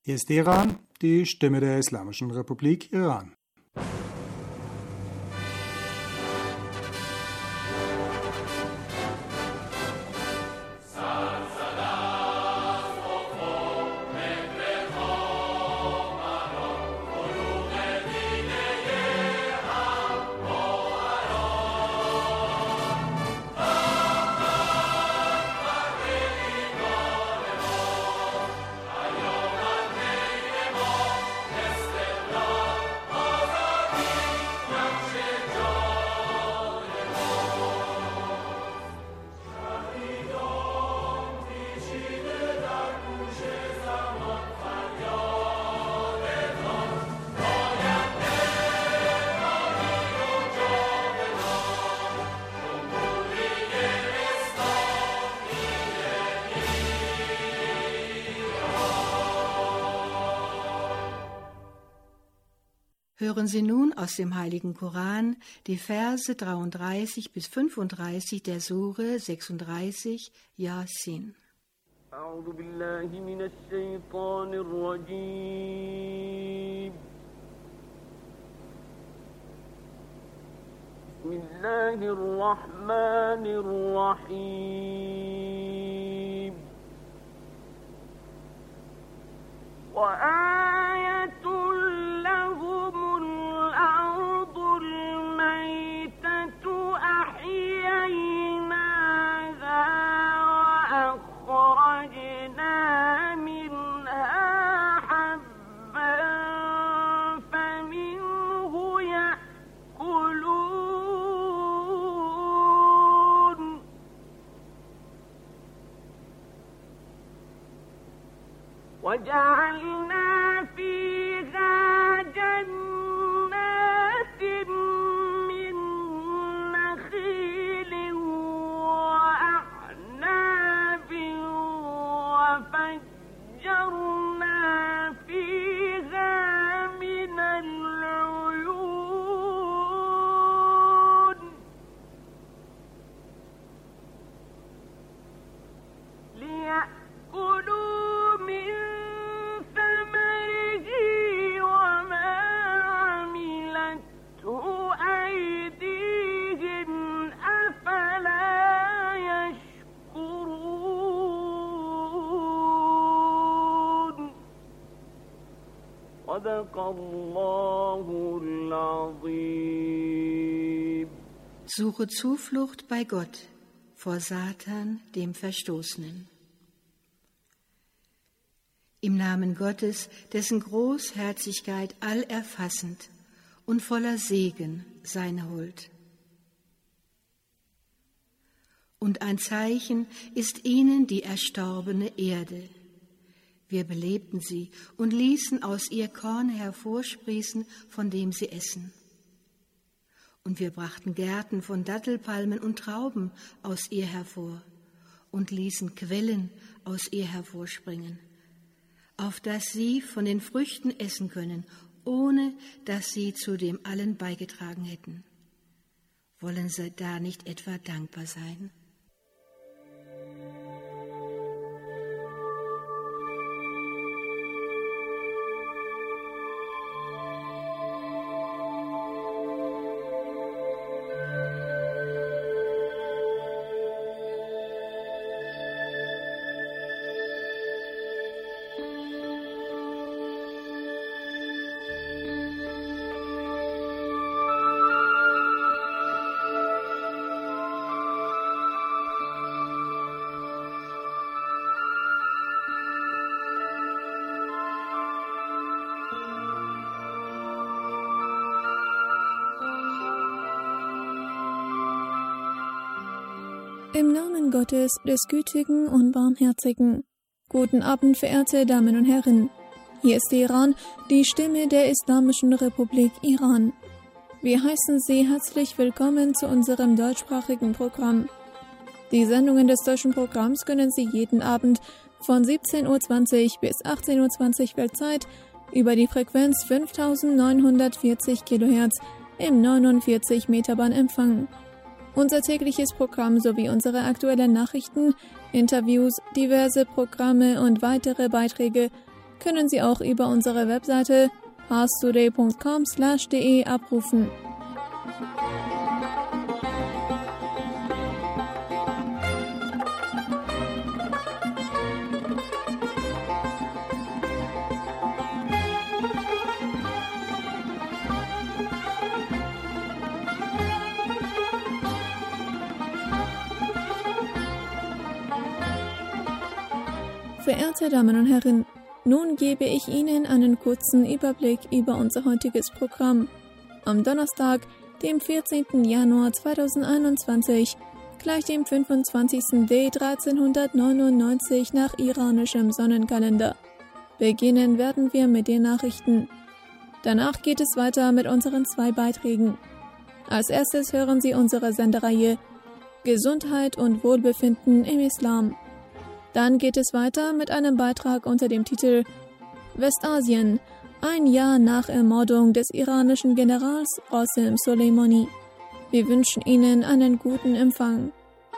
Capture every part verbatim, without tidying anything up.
Hier ist Iran, die Stimme der Islamischen Republik Iran. Hören Sie nun aus dem Heiligen Koran die Verse dreiunddreißig bis fünfunddreißig der Sure sechsunddreißig, Yasin. أعوذ بالله من الشيطان الرجيم. بسم الله الرحمن الرحيم. وآية لهم الأرض الميتة أحييناها وأخرجنا منها حبا فمنه يأكلون وجعلنا فيها جنات من نخيل وأعناب وفجرنا فيها من العيون ليأكلوا من ثمره وما عملته أيديهم أفلا يشكرون صدق الله العظيم. Suche Zuflucht bei Gott vor Satan, dem Verstoßenen. Im Namen Gottes, dessen Großherzigkeit allerfassend und voller Segen seine Huld. Und ein Zeichen ist ihnen die erstorbene Erde. Wir belebten sie und ließen aus ihr Korn hervorsprießen, von dem sie essen. Und wir brachten Gärten von Dattelpalmen und Trauben aus ihr hervor und ließen Quellen aus ihr hervorspringen, auf dass sie von den Früchten essen können, ohne dass sie zu dem allen beigetragen hätten. Wollen sie da nicht etwa dankbar sein? Im Namen Gottes, des Gütigen und Barmherzigen. Guten Abend, verehrte Damen und Herren. Hier ist Iran, die Stimme der Islamischen Republik Iran. Wir heißen Sie herzlich willkommen zu unserem deutschsprachigen Programm. Die Sendungen des deutschen Programms können Sie jeden Abend von siebzehn Uhr zwanzig bis achtzehn Uhr zwanzig Weltzeit über die Frequenz fünftausendneunhundertvierzig Kilohertz im neunundvierzig Meter Band empfangen. Unser tägliches Programm sowie unsere aktuellen Nachrichten, Interviews, diverse Programme und weitere Beiträge können Sie auch über unsere Webseite parstoday punkt com slash de abrufen. Verehrte Damen und Herren, nun gebe ich Ihnen einen kurzen Überblick über unser heutiges Programm. Am Donnerstag, dem vierzehnten Januar zweitausendeinundzwanzig, gleich dem fünfundzwanzigsten D dreizehnhundertneunundneunzig nach iranischem Sonnenkalender. Beginnen werden wir mit den Nachrichten. Danach geht es weiter mit unseren zwei Beiträgen. Als erstes hören Sie unsere Sendereihe Gesundheit und Wohlbefinden im Islam. Dann geht es weiter mit einem Beitrag unter dem Titel Westasien, ein Jahr nach Ermordung des iranischen Generals Qasem Soleimani. Wir wünschen Ihnen einen guten Empfang.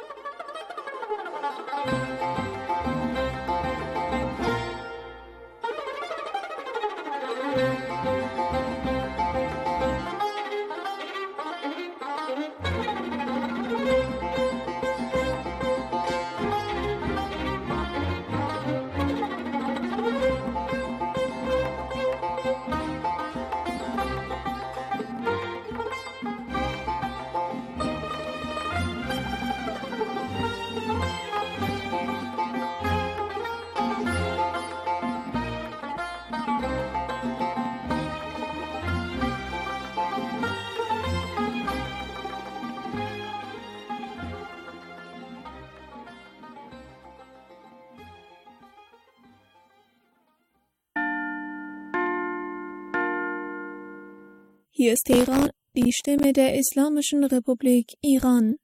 Hier ist Teheran, die Stimme der Islamischen Republik Iran.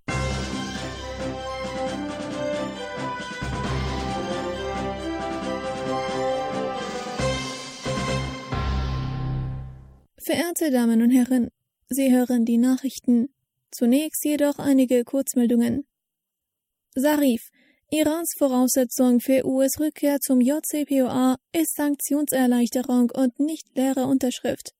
Verehrte Damen und Herren, Sie hören die Nachrichten. Zunächst jedoch einige Kurzmeldungen. Zarif, Irans Voraussetzung für U S-Rückkehr zum J C P O A ist Sanktionserleichterung und nicht leere Unterschrift.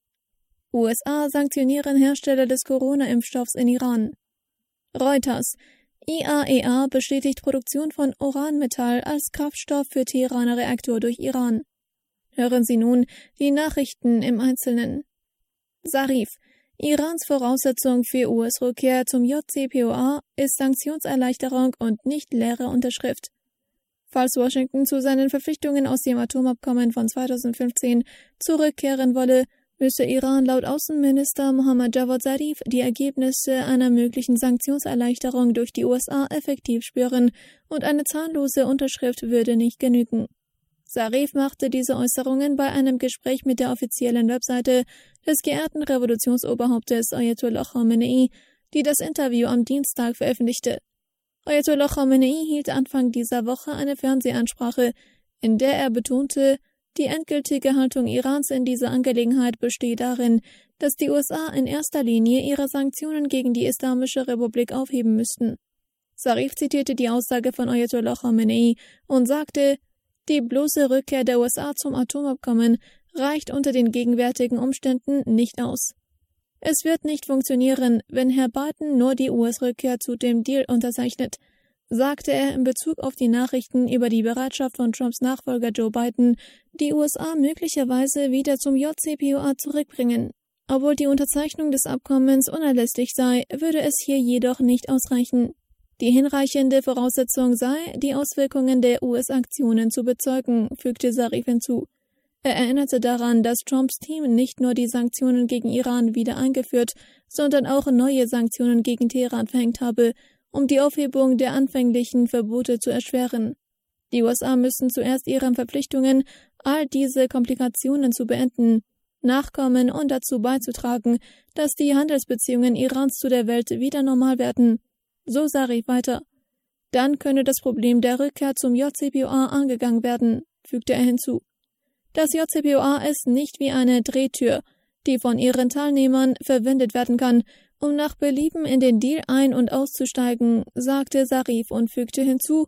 U S A sanktionieren Hersteller des Corona-Impfstoffs in Iran. Reuters, I A E A bestätigt Produktion von Uranmetall als Kraftstoff für Teheraner Reaktor durch Iran. Hören Sie nun die Nachrichten im Einzelnen. Zarif, Irans Voraussetzung für U S-Rückkehr zum J C P O A ist Sanktionserleichterung und nicht leere Unterschrift. Falls Washington zu seinen Verpflichtungen aus dem Atomabkommen von zweitausendfünfzehn zurückkehren wolle, müsse Iran laut Außenminister Mohammad Javad Zarif die Ergebnisse einer möglichen Sanktionserleichterung durch die U S A effektiv spüren und eine zahnlose Unterschrift würde nicht genügen. Zarif machte diese Äußerungen bei einem Gespräch mit der offiziellen Webseite des geehrten Revolutionsoberhauptes Ayatollah Khamenei, die das Interview am Dienstag veröffentlichte. Ayatollah Khamenei hielt Anfang dieser Woche eine Fernsehansprache, in der er betonte, die endgültige Haltung Irans in dieser Angelegenheit besteht darin, dass die U S A in erster Linie ihre Sanktionen gegen die Islamische Republik aufheben müssten. Zarif zitierte die Aussage von Ayatollah Khamenei und sagte, die bloße Rückkehr der U S A zum Atomabkommen reicht unter den gegenwärtigen Umständen nicht aus. Es wird nicht funktionieren, wenn Herr Biden nur die U S-Rückkehr zu dem Deal unterzeichnet, sagte er in Bezug auf die Nachrichten über die Bereitschaft von Trumps Nachfolger Joe Biden, die U S A möglicherweise wieder zum J C P O A zurückbringen. Obwohl die Unterzeichnung des Abkommens unerlässlich sei, würde es hier jedoch nicht ausreichen. Die hinreichende Voraussetzung sei, die Auswirkungen der U S-Aktionen zu bezeugen, fügte Zarif hinzu. Er erinnerte daran, dass Trumps Team nicht nur die Sanktionen gegen Iran wieder eingeführt, sondern auch neue Sanktionen gegen Teheran verhängt habe, um die Aufhebung der anfänglichen Verbote zu erschweren. Die U S A müssen zuerst ihren Verpflichtungen, all diese Komplikationen zu beenden, nachkommen und dazu beizutragen, dass die Handelsbeziehungen Irans zu der Welt wieder normal werden. So Zarif weiter. Dann könne das Problem der Rückkehr zum J C P O A angegangen werden, fügte er hinzu. Das J C P O A ist nicht wie eine Drehtür, die von ihren Teilnehmern verwendet werden kann, um nach Belieben in den Deal ein- und auszusteigen, sagte Zarif und fügte hinzu,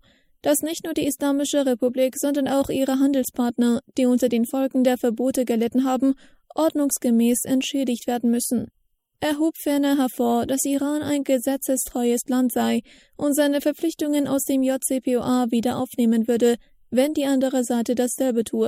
dass nicht nur die Islamische Republik, sondern auch ihre Handelspartner, die unter den Folgen der Verbote gelitten haben, ordnungsgemäß entschädigt werden müssen. Er hob ferner hervor, dass Iran ein gesetzestreues Land sei und seine Verpflichtungen aus dem J C P O A wieder aufnehmen würde, wenn die andere Seite dasselbe tue.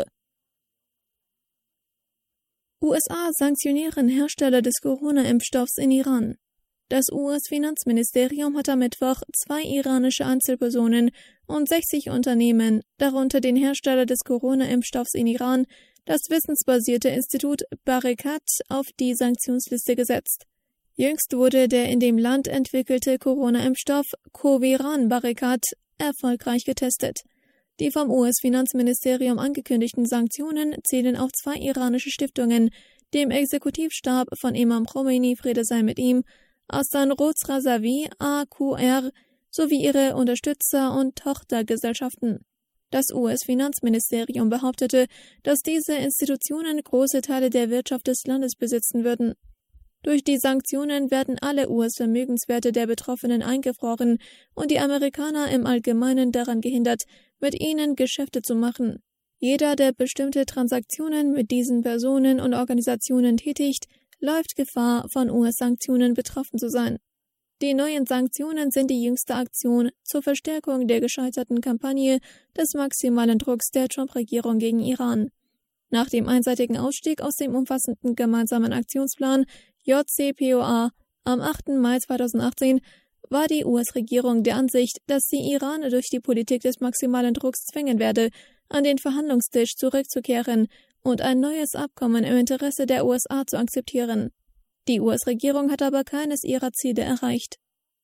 U S A sanktionieren Hersteller des Corona-Impfstoffs in Iran. Das U S-Finanzministerium hat am Mittwoch zwei iranische Einzelpersonen und sechzig Unternehmen, darunter den Hersteller des Corona-Impfstoffs in Iran, das wissensbasierte Institut Barakat, auf die Sanktionsliste gesetzt. Jüngst wurde der in dem Land entwickelte Corona-Impfstoff Coviran Barakat erfolgreich getestet. Die vom U S-Finanzministerium angekündigten Sanktionen zählen auf zwei iranische Stiftungen, dem Exekutivstab von Imam Khomeini, Friede sei mit ihm, Hassan Roz Razavi, A Q R, sowie ihre Unterstützer und Tochtergesellschaften. Das U S-Finanzministerium behauptete, dass diese Institutionen große Teile der Wirtschaft des Landes besitzen würden. Durch die Sanktionen werden alle U S-Vermögenswerte der Betroffenen eingefroren und die Amerikaner im Allgemeinen daran gehindert, mit ihnen Geschäfte zu machen. Jeder, der bestimmte Transaktionen mit diesen Personen und Organisationen tätigt, läuft Gefahr, von U S-Sanktionen betroffen zu sein. Die neuen Sanktionen sind die jüngste Aktion zur Verstärkung der gescheiterten Kampagne des maximalen Drucks der Trump-Regierung gegen Iran. Nach dem einseitigen Ausstieg aus dem umfassenden gemeinsamen Aktionsplan J C P O A am achten Mai zweitausendachtzehn war die U S-Regierung der Ansicht, dass sie Iran durch die Politik des maximalen Drucks zwingen werde, an den Verhandlungstisch zurückzukehren und ein neues Abkommen im Interesse der U S A zu akzeptieren. Die U S-Regierung hat aber keines ihrer Ziele erreicht.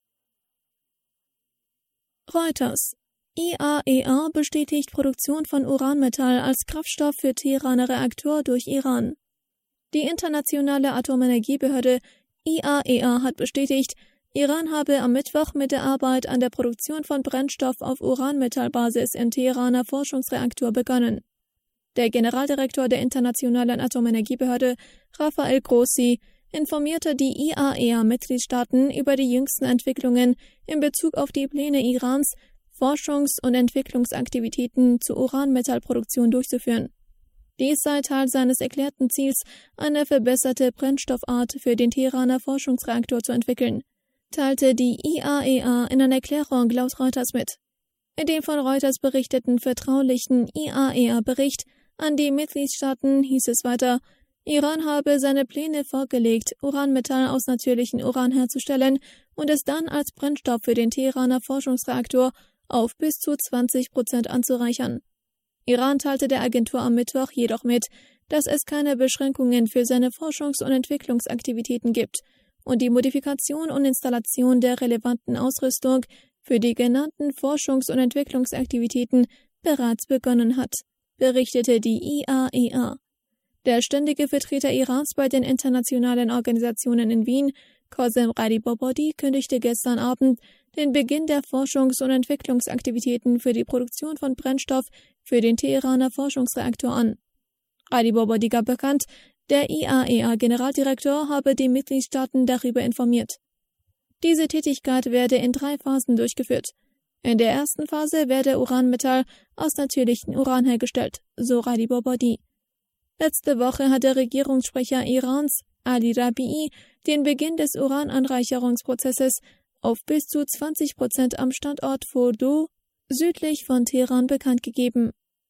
Reuters: I A E A bestätigt Produktion von Uranmetall als Kraftstoff für Teheraner Reaktor durch Iran. Die internationale Atomenergiebehörde I A E A hat bestätigt, Iran habe am Mittwoch mit der Arbeit an der Produktion von Brennstoff auf Uranmetallbasis im Teheraner Forschungsreaktor begonnen. Der Generaldirektor der Internationalen Atomenergiebehörde, Rafael Grossi, informierte die I A E A-Mitgliedstaaten über die jüngsten Entwicklungen in Bezug auf die Pläne Irans, Forschungs- und Entwicklungsaktivitäten zur Uranmetallproduktion durchzuführen. Dies sei Teil seines erklärten Ziels, eine verbesserte Brennstoffart für den Teheraner Forschungsreaktor zu entwickeln, teilte die I A E A in einer Erklärung laut Reuters mit. In dem von Reuters berichteten vertraulichen I A E A-Bericht an die Mitgliedstaaten hieß es weiter, Iran habe seine Pläne vorgelegt, Uranmetall aus natürlichem Uran herzustellen und es dann als Brennstoff für den Teheraner Forschungsreaktor auf bis zu zwanzig Prozent anzureichern. Iran teilte der Agentur am Mittwoch jedoch mit, dass es keine Beschränkungen für seine Forschungs- und Entwicklungsaktivitäten gibt und die Modifikation und Installation der relevanten Ausrüstung für die genannten Forschungs- und Entwicklungsaktivitäten bereits begonnen hat, berichtete die I A E A. Der ständige Vertreter Irans bei den internationalen Organisationen in Wien, Qasem Gharibabadi, kündigte gestern Abend den Beginn der Forschungs- und Entwicklungsaktivitäten für die Produktion von Brennstoff für den Teheraner Forschungsreaktor an. Gharibabadi gab bekannt, der I A E A-Generaldirektor habe die Mitgliedstaaten darüber informiert. Diese Tätigkeit werde in drei Phasen durchgeführt. In der ersten Phase werde Uranmetall aus natürlichem Uran hergestellt, so Gharibabadi. Letzte Woche hat der Regierungssprecher Irans, Ali Rabi'i, den Beginn des Urananreicherungsprozesses auf bis zu zwanzig Prozent am Standort Fordow südlich von Teheran bekannt gegeben.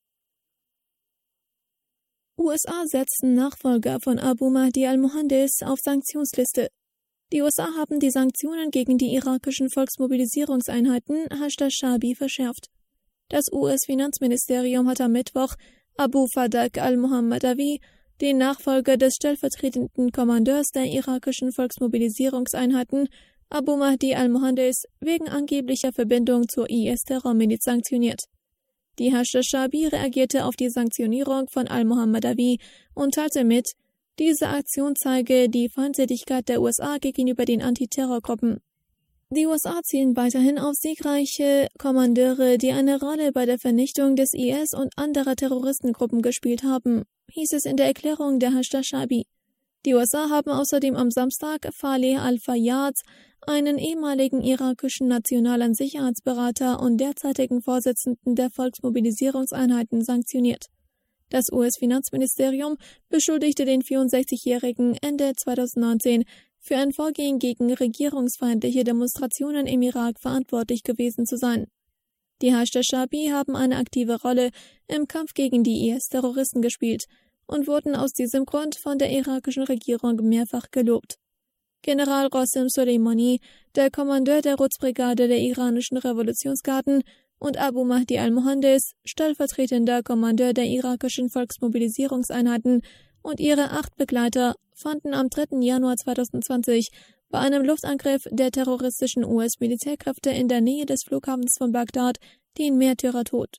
U S A setzen Nachfolger von Abu Mahdi al-Mohandes auf Sanktionsliste. Die U S A haben die Sanktionen gegen die irakischen Volksmobilisierungseinheiten Hashd-Shabi verschärft. Das U S-Finanzministerium hat am Mittwoch Abu Fadak al-Mohammadawi, den Nachfolger des stellvertretenden Kommandeurs der irakischen Volksmobilisierungseinheiten, Abu Mahdi al-Mohandes, wegen angeblicher Verbindung zur I S-Terrormiliz sanktioniert. Die Hashd-Shabi reagierte auf die Sanktionierung von al-Mohammadawi und teilte mit, diese Aktion zeige die Feindseligkeit der U S A gegenüber den Antiterrorgruppen. Die U S A zielen weiterhin auf siegreiche Kommandeure, die eine Rolle bei der Vernichtung des I S und anderer Terroristengruppen gespielt haben, hieß es in der Erklärung der Hashd-Shabi. Die U S A haben außerdem am Samstag Faleh al-Fayyad, einen ehemaligen irakischen nationalen Sicherheitsberater und derzeitigen Vorsitzenden der Volksmobilisierungseinheiten, sanktioniert. Das U S-Finanzministerium beschuldigte den vierundsechzigjährigen Ende zweitausendneunzehn für ein Vorgehen gegen regierungsfeindliche Demonstrationen im Irak verantwortlich gewesen zu sein. Die Hashd-Shabi haben eine aktive Rolle im Kampf gegen die I S-Terroristen gespielt und wurden aus diesem Grund von der irakischen Regierung mehrfach gelobt. General Qasem Soleimani, der Kommandeur der Quds-Brigade der iranischen Revolutionsgarden, und Abu Mahdi al-Mohandes, stellvertretender Kommandeur der irakischen Volksmobilisierungseinheiten, und ihre acht Begleiter fanden am dritten Januar zweitausendzwanzig bei einem Luftangriff der terroristischen U S-Militärkräfte in der Nähe des Flughafens von Bagdad den Märtyrertod.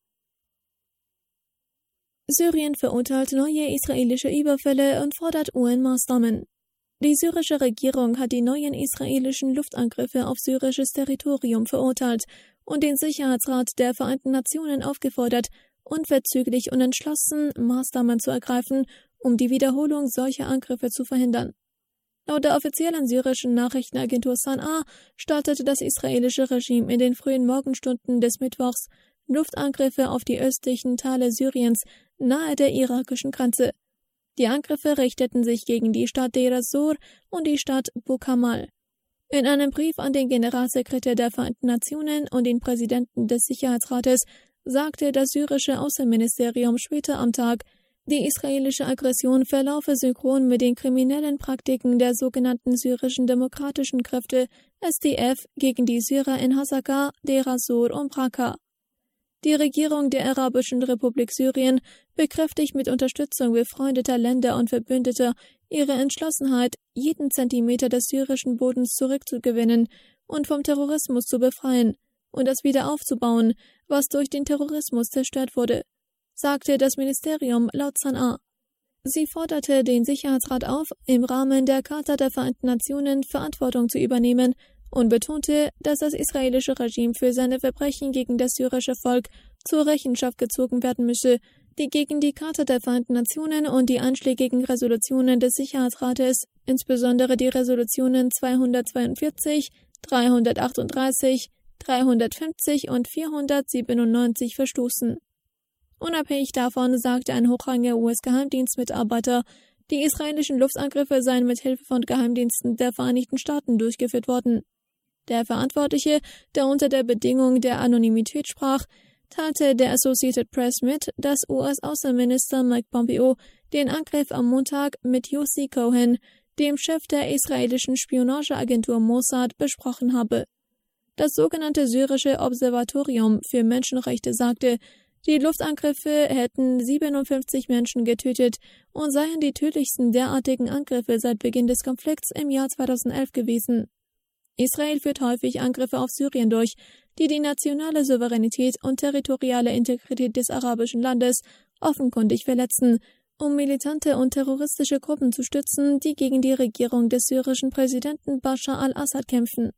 Syrien verurteilt neue israelische Überfälle und fordert U N-Maßnahmen. Die syrische Regierung hat die neuen israelischen Luftangriffe auf syrisches Territorium verurteilt und den Sicherheitsrat der Vereinten Nationen aufgefordert, unverzüglich und entschlossen Maßnahmen zu ergreifen, um die Wiederholung solcher Angriffe zu verhindern. Laut der offiziellen syrischen Nachrichtenagentur Sana startete das israelische Regime in den frühen Morgenstunden des Mittwochs Luftangriffe auf die östlichen Teile Syriens nahe der irakischen Grenze. Die Angriffe richteten sich gegen die Stadt Deir ez-Zor und die Stadt Bukamal. In einem Brief an den Generalsekretär der Vereinten Nationen und den Präsidenten des Sicherheitsrates sagte das syrische Außenministerium später am Tag, die israelische Aggression verlaufe synchron mit den kriminellen Praktiken der sogenannten syrischen demokratischen Kräfte S D F gegen die Syrer in Hasaka, Deir ez-Zor und Raqqa. Die Regierung der Arabischen Republik Syrien bekräftigt mit Unterstützung befreundeter Länder und Verbündeter ihre Entschlossenheit, jeden Zentimeter des syrischen Bodens zurückzugewinnen und vom Terrorismus zu befreien und das wieder aufzubauen, was durch den Terrorismus zerstört wurde, sagte das Ministerium laut Sana. Sie forderte den Sicherheitsrat auf, im Rahmen der Charta der Vereinten Nationen Verantwortung zu übernehmen und betonte, dass das israelische Regime für seine Verbrechen gegen das syrische Volk zur Rechenschaft gezogen werden müsse, die gegen die Charta der Vereinten Nationen und die einschlägigen Resolutionen des Sicherheitsrates, insbesondere die Resolutionen zweihundertzweiundvierzig, dreihundertachtunddreißig, dreihundertfünfzig und vierhundertsiebenundneunzig verstoßen. Unabhängig davon sagte ein hochrangiger U S-Geheimdienstmitarbeiter, die israelischen Luftangriffe seien mit Hilfe von Geheimdiensten der Vereinigten Staaten durchgeführt worden. Der Verantwortliche, der unter der Bedingung der Anonymität sprach, teilte der Associated Press mit, dass U S-Außenminister Mike Pompeo den Angriff am Montag mit Yossi Cohen, dem Chef der israelischen Spionageagentur Mossad, besprochen habe. Das sogenannte syrische Observatorium für Menschenrechte sagte, die Luftangriffe hätten siebenundfünfzig Menschen getötet und seien die tödlichsten derartigen Angriffe seit Beginn des Konflikts im Jahr zweitausendelf gewesen. Israel führt häufig Angriffe auf Syrien durch, die die nationale Souveränität und territoriale Integrität des arabischen Landes offenkundig verletzen, um militante und terroristische Gruppen zu stützen, die gegen die Regierung des syrischen Präsidenten Bashar al-Assad kämpfen.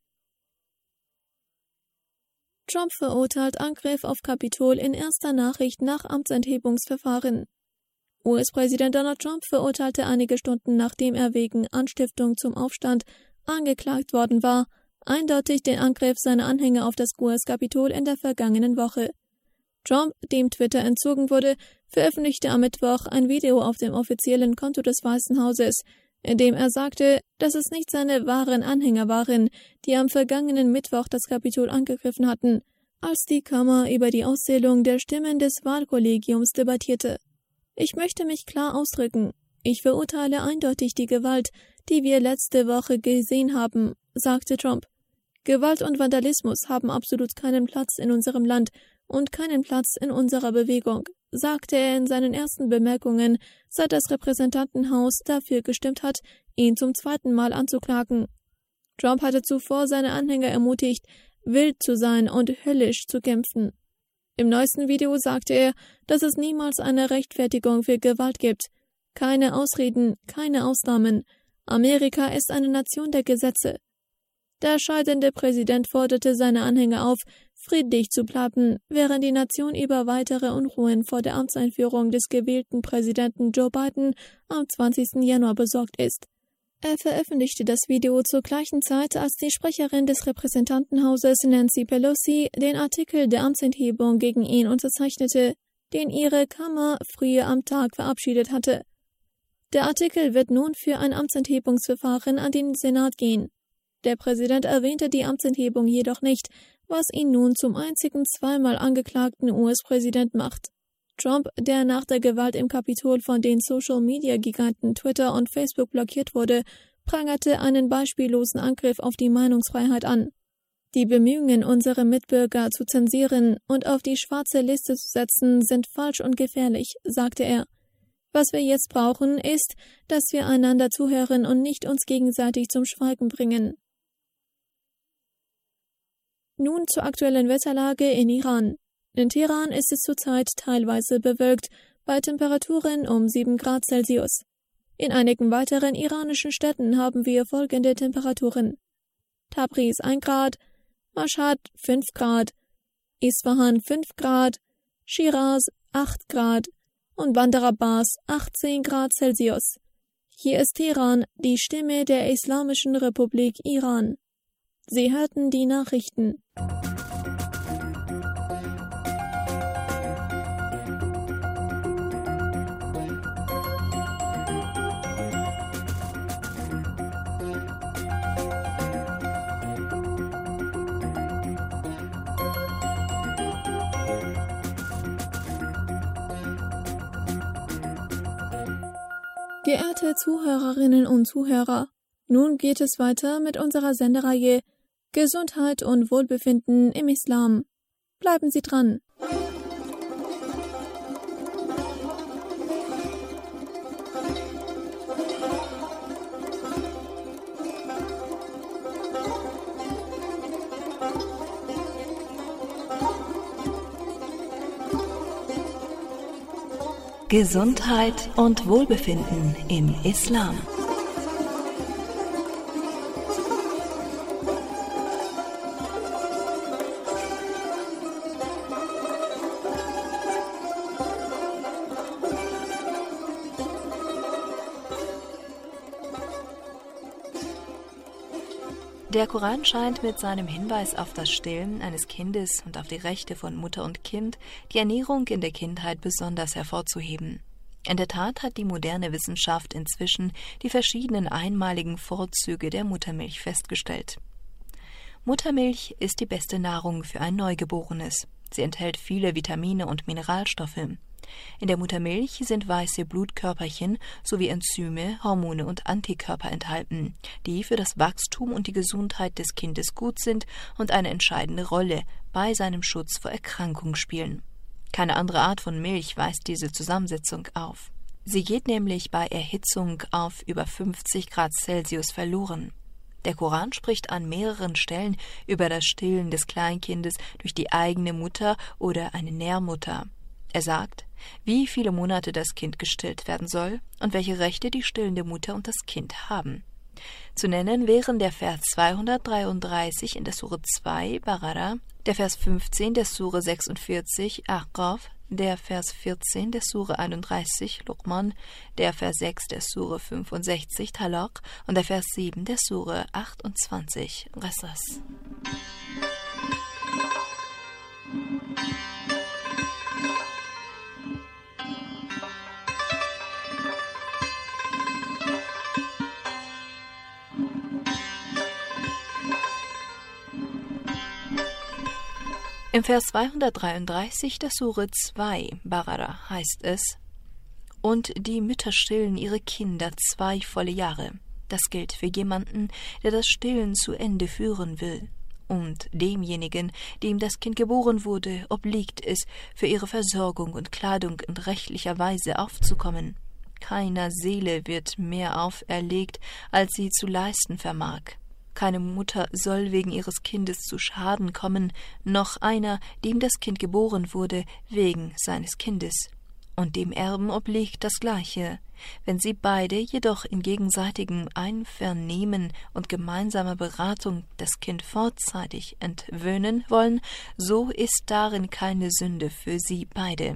Trump verurteilt Angriff auf Kapitol in erster Nachricht nach Amtsenthebungsverfahren. U S-Präsident Donald Trump verurteilte einige Stunden nachdem er wegen Anstiftung zum Aufstand angeklagt worden war, eindeutig den Angriff seiner Anhänger auf das U S-Kapitol in der vergangenen Woche. Trump, dem Twitter entzogen wurde, veröffentlichte am Mittwoch ein Video auf dem offiziellen Konto des Weißen Hauses, in dem er sagte, dass es nicht seine wahren Anhänger waren, die am vergangenen Mittwoch das Kapitol angegriffen hatten, als die Kammer über die Auszählung der Stimmen des Wahlkollegiums debattierte. Ich möchte mich klar ausdrücken. Ich verurteile eindeutig die Gewalt, die wir letzte Woche gesehen haben, sagte Trump. Gewalt und Vandalismus haben absolut keinen Platz in unserem Land und keinen Platz in unserer Bewegung, sagte er in seinen ersten Bemerkungen, seit das Repräsentantenhaus dafür gestimmt hat, ihn zum zweiten Mal anzuklagen. Trump hatte zuvor seine Anhänger ermutigt, wild zu sein und höllisch zu kämpfen. Im neuesten Video sagte er, dass es niemals eine Rechtfertigung für Gewalt gibt. Keine Ausreden, keine Ausnahmen. Amerika ist eine Nation der Gesetze. Der scheidende Präsident forderte seine Anhänger auf, friedlich zu bleiben, während die Nation über weitere Unruhen vor der Amtseinführung des gewählten Präsidenten Joe Biden am zwanzigsten Januar besorgt ist. Er veröffentlichte das Video zur gleichen Zeit, als die Sprecherin des Repräsentantenhauses Nancy Pelosi den Artikel der Amtsenthebung gegen ihn unterzeichnete, den ihre Kammer früher am Tag verabschiedet hatte. Der Artikel wird nun für ein Amtsenthebungsverfahren an den Senat gehen. Der Präsident erwähnte die Amtsenthebung jedoch nicht, was ihn nun zum einzigen zweimal angeklagten U S-Präsident macht. Trump, der nach der Gewalt im Kapitol von den Social-Media-Giganten Twitter und Facebook blockiert wurde, prangerte einen beispiellosen Angriff auf die Meinungsfreiheit an. Die Bemühungen, unsere Mitbürger zu zensieren und auf die schwarze Liste zu setzen, sind falsch und gefährlich, sagte er. Was wir jetzt brauchen, ist, dass wir einander zuhören und nicht uns gegenseitig zum Schweigen bringen. Nun zur aktuellen Wetterlage in Iran. In Teheran ist es zurzeit teilweise bewölkt, bei Temperaturen um sieben Grad Celsius. In einigen weiteren iranischen Städten haben wir folgende Temperaturen: Tabriz ein Grad, Mashhad fünf Grad, Isfahan fünf Grad, Shiraz acht Grad und Bandar Abbas achtzehn Grad Celsius. Hier ist Teheran, die Stimme der Islamischen Republik Iran. Sie hörten die Nachrichten. Geehrte Zuhörerinnen und Zuhörer, nun geht es weiter mit unserer Sendereihe Gesundheit und Wohlbefinden im Islam. Bleiben Sie dran! Gesundheit und Wohlbefinden im Islam. Der Koran scheint mit seinem Hinweis auf das Stillen eines Kindes und auf die Rechte von Mutter und Kind die Ernährung in der Kindheit besonders hervorzuheben. In der Tat hat die moderne Wissenschaft inzwischen die verschiedenen einmaligen Vorzüge der Muttermilch festgestellt. Muttermilch ist die beste Nahrung für ein Neugeborenes. Sie enthält viele Vitamine und Mineralstoffe. In der Muttermilch sind weiße Blutkörperchen sowie Enzyme, Hormone und Antikörper enthalten, die für das Wachstum und die Gesundheit des Kindes gut sind und eine entscheidende Rolle bei seinem Schutz vor Erkrankungen spielen. Keine andere Art von Milch weist diese Zusammensetzung auf. Sie geht nämlich bei Erhitzung auf über fünfzig Grad Celsius verloren. Der Koran spricht an mehreren Stellen über das Stillen des Kleinkindes durch die eigene Mutter oder eine Nährmutter. Er sagt, wie viele Monate das Kind gestillt werden soll und welche Rechte die stillende Mutter und das Kind haben. Zu nennen wären der Vers zweihundertdreiunddreißig in der Sure zwei, Baqara, der Vers fünfzehn der Sure sechsundvierzig, Ahqaf, der Vers vierzehn der Sure einunddreißig, Luqman, der Vers sechs der Sure fünfundsechzig, Talaq und der Vers sieben der Sure achtundzwanzig, Qasas. Im Vers zweihundertdreiunddreißig der Sure zwei, Baqara, heißt es: Und die Mütter stillen ihre Kinder zwei volle Jahre. Das gilt für jemanden, der das Stillen zu Ende führen will. Und demjenigen, dem das Kind geboren wurde, obliegt es, für ihre Versorgung und Kleidung in rechtlicher Weise aufzukommen. Keiner Seele wird mehr auferlegt, als sie zu leisten vermag. Keine Mutter soll wegen ihres Kindes zu Schaden kommen, noch einer, dem das Kind geboren wurde, wegen seines Kindes. Und dem Erben obliegt das Gleiche. Wenn sie beide jedoch in gegenseitigem Einvernehmen und gemeinsamer Beratung das Kind vorzeitig entwöhnen wollen, so ist darin keine Sünde für sie beide.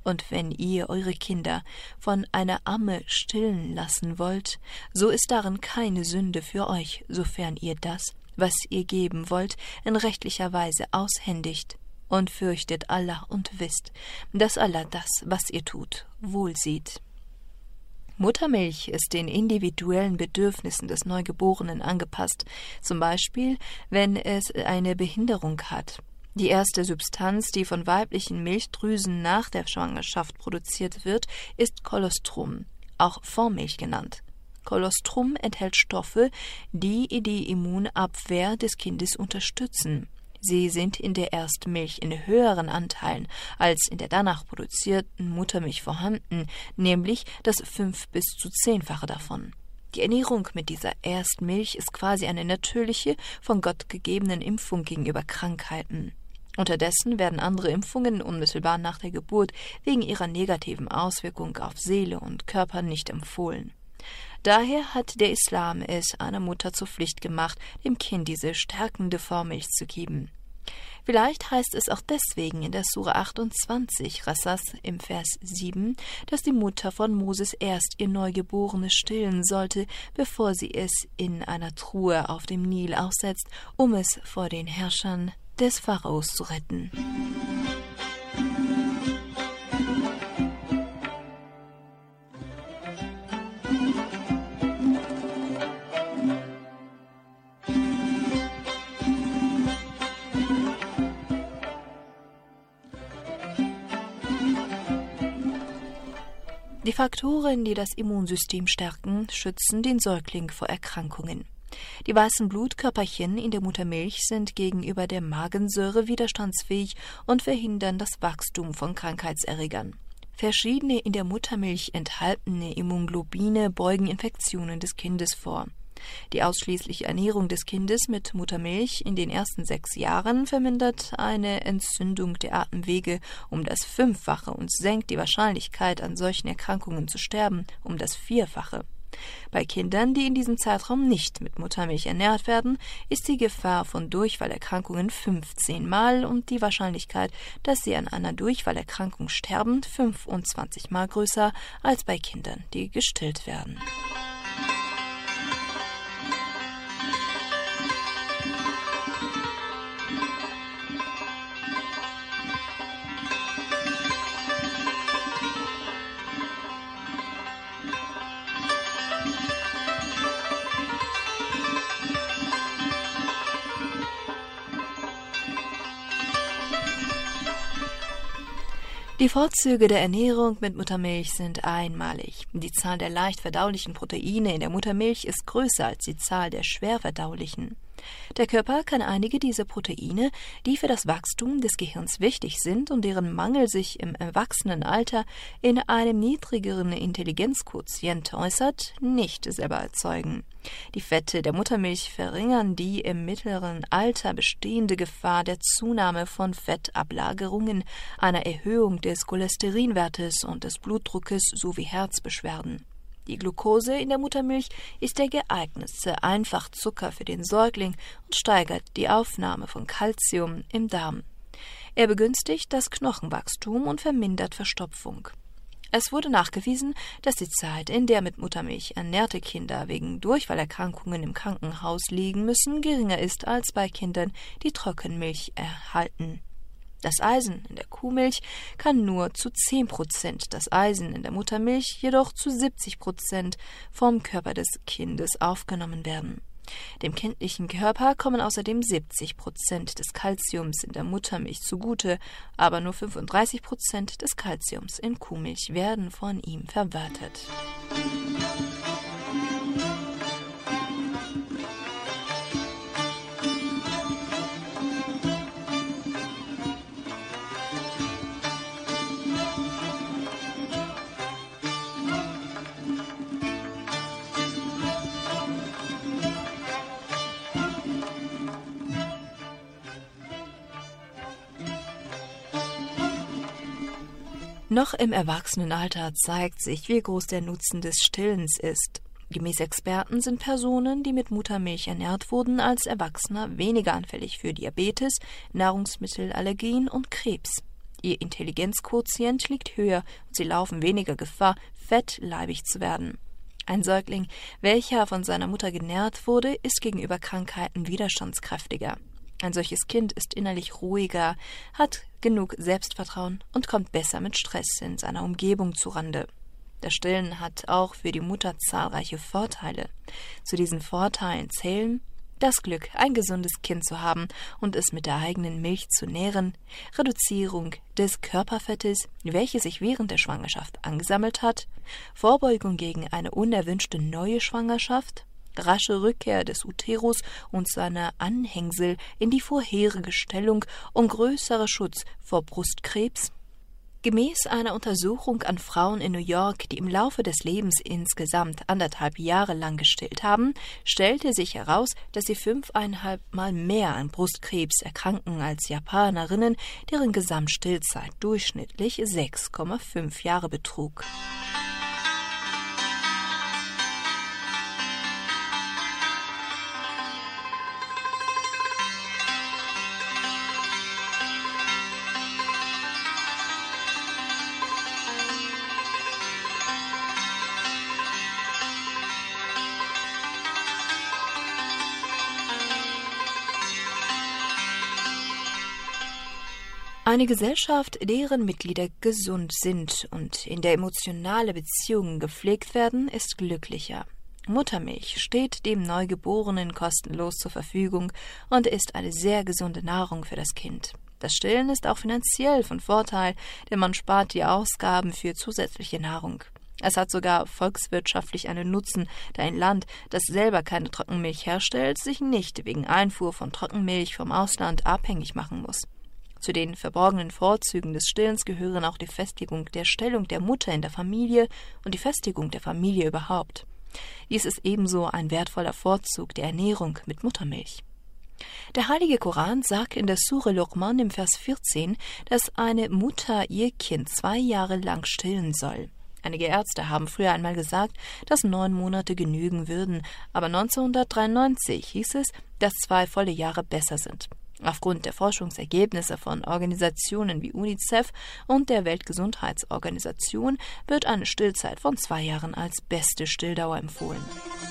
Und wenn ihr eure Kinder von einer Amme stillen lassen wollt, so ist darin keine Sünde für euch, sofern ihr das, was ihr geben wollt, in rechtlicher Weise aushändigt. Und fürchtet Allah und wisst, dass Allah das, was ihr tut, wohl sieht. Muttermilch ist den individuellen Bedürfnissen des Neugeborenen angepasst, zum Beispiel, wenn es eine Behinderung hat. Die erste Substanz, die von weiblichen Milchdrüsen nach der Schwangerschaft produziert wird, ist Kolostrum, auch Vormilch genannt. Kolostrum enthält Stoffe, die die Immunabwehr des Kindes unterstützen. Sie sind in der Erstmilch in höheren Anteilen als in der danach produzierten Muttermilch vorhanden, nämlich das fünf- bis zu zehnfache davon. Die Ernährung mit dieser Erstmilch ist quasi eine natürliche, von Gott gegebenen Impfung gegenüber Krankheiten. Unterdessen werden andere Impfungen unmittelbar nach der Geburt wegen ihrer negativen Auswirkung auf Seele und Körper nicht empfohlen. Daher hat der Islam es einer Mutter zur Pflicht gemacht, dem Kind diese stärkende Vormilch zu geben. Vielleicht heißt es auch deswegen in der Sura achtundzwanzig, Rassas im Vers sieben, dass die Mutter von Moses erst ihr Neugeborenes stillen sollte, bevor sie es in einer Truhe auf dem Nil aussetzt, um es vor den Herrschern des Pharaos zu retten. Die Faktoren, die das Immunsystem stärken, schützen den Säugling vor Erkrankungen. Die weißen Blutkörperchen in der Muttermilch sind gegenüber der Magensäure widerstandsfähig und verhindern das Wachstum von Krankheitserregern. Verschiedene in der Muttermilch enthaltene Immunglobine beugen Infektionen des Kindes vor. Die ausschließliche Ernährung des Kindes mit Muttermilch in den ersten sechs Jahren vermindert eine Entzündung der Atemwege um das Fünffache und senkt die Wahrscheinlichkeit, an solchen Erkrankungen zu sterben, um das Vierfache. Bei Kindern, die in diesem Zeitraum nicht mit Muttermilch ernährt werden, ist die Gefahr von Durchfallerkrankungen fünfzehn Mal und die Wahrscheinlichkeit, dass sie an einer Durchfallerkrankung sterben, fünfundzwanzig Mal größer als bei Kindern, die gestillt werden. Die Vorzüge der Ernährung mit Muttermilch sind einmalig. Die Zahl der leicht verdaulichen Proteine in der Muttermilch ist größer als die Zahl der schwer verdaulichen. Der Körper kann einige dieser Proteine, die für das Wachstum des Gehirns wichtig sind und deren Mangel sich im Erwachsenenalter in einem niedrigeren Intelligenzquotient äußert, nicht selber erzeugen. Die Fette der Muttermilch verringern die im mittleren Alter bestehende Gefahr der Zunahme von Fettablagerungen, einer Erhöhung des Cholesterinwertes und des Blutdruckes sowie Herzbeschwerden. Die Glucose in der Muttermilch ist der geeignetste Einfachzucker für den Säugling und steigert die Aufnahme von Calcium im Darm. Er begünstigt das Knochenwachstum und vermindert Verstopfung. Es wurde nachgewiesen, dass die Zeit, in der mit Muttermilch ernährte Kinder wegen Durchfallerkrankungen im Krankenhaus liegen müssen, geringer ist als bei Kindern, die Trockenmilch erhalten. Das Eisen in der Kuhmilch kann nur zu zehn Prozent, das Eisen in der Muttermilch jedoch zu siebzig Prozent vom Körper des Kindes aufgenommen werden. Dem kindlichen Körper kommen außerdem siebzig Prozent des Calciums in der Muttermilch zugute, aber nur fünfunddreißig Prozent des Calciums in Kuhmilch werden von ihm verwertet. Noch im Erwachsenenalter zeigt sich, wie groß der Nutzen des Stillens ist. Gemäß Experten sind Personen, die mit Muttermilch ernährt wurden, als Erwachsener weniger anfällig für Diabetes, Nahrungsmittelallergien und Krebs. Ihr Intelligenzquotient liegt höher und sie laufen weniger Gefahr, fettleibig zu werden. Ein Säugling, welcher von seiner Mutter genährt wurde, ist gegenüber Krankheiten widerstandskräftiger. Ein solches Kind ist innerlich ruhiger, hat genug Selbstvertrauen und kommt besser mit Stress in seiner Umgebung zurande. Das Stillen hat auch für die Mutter zahlreiche Vorteile. Zu diesen Vorteilen zählen das Glück, ein gesundes Kind zu haben und es mit der eigenen Milch zu nähren, Reduzierung des Körperfettes, welches sich während der Schwangerschaft angesammelt hat, Vorbeugung gegen eine unerwünschte neue Schwangerschaft, rasche Rückkehr des Uterus und seiner Anhängsel in die vorherige Stellung und größerer Schutz vor Brustkrebs. Gemäß einer Untersuchung an Frauen in New York, die im Laufe des Lebens insgesamt anderthalb Jahre lang gestillt haben, stellte sich heraus, dass sie fünfeinhalb Mal mehr an Brustkrebs erkranken als Japanerinnen, deren Gesamtstillzeit durchschnittlich sechs Komma fünf Jahre betrug. Eine Gesellschaft, deren Mitglieder gesund sind und in der emotionale Beziehungen gepflegt werden, ist glücklicher. Muttermilch steht dem Neugeborenen kostenlos zur Verfügung und ist eine sehr gesunde Nahrung für das Kind. Das Stillen ist auch finanziell von Vorteil, denn man spart die Ausgaben für zusätzliche Nahrung. Es hat sogar volkswirtschaftlich einen Nutzen, da ein Land, das selber keine Trockenmilch herstellt, sich nicht wegen Einfuhr von Trockenmilch vom Ausland abhängig machen muss. Zu den verborgenen Vorzügen des Stillens gehören auch die Festigung der Stellung der Mutter in der Familie und die Festigung der Familie überhaupt. Dies ist ebenso ein wertvoller Vorzug der Ernährung mit Muttermilch. Der Heilige Koran sagt in der Sure Luqman im Vers vierzehn, dass eine Mutter ihr Kind zwei Jahre lang stillen soll. Einige Ärzte haben früher einmal gesagt, dass neun Monate genügen würden, aber neunzehnhundertdreiundneunzig hieß es, dass zwei volle Jahre besser sind. Aufgrund der Forschungsergebnisse von Organisationen wie UNICEF und der Weltgesundheitsorganisation wird eine Stillzeit von zwei Jahren als beste Stilldauer empfohlen.